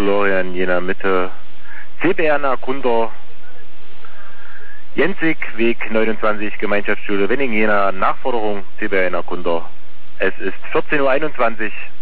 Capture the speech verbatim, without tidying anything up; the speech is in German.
Lorian, Jena Mitte, C B R Narkunder, Jensig, Weg neunundzwanzig, Gemeinschaftsschule Wenning, Jena, Nachforderung, C B R Narkunder. Es ist vierzehn Uhr einundzwanzig.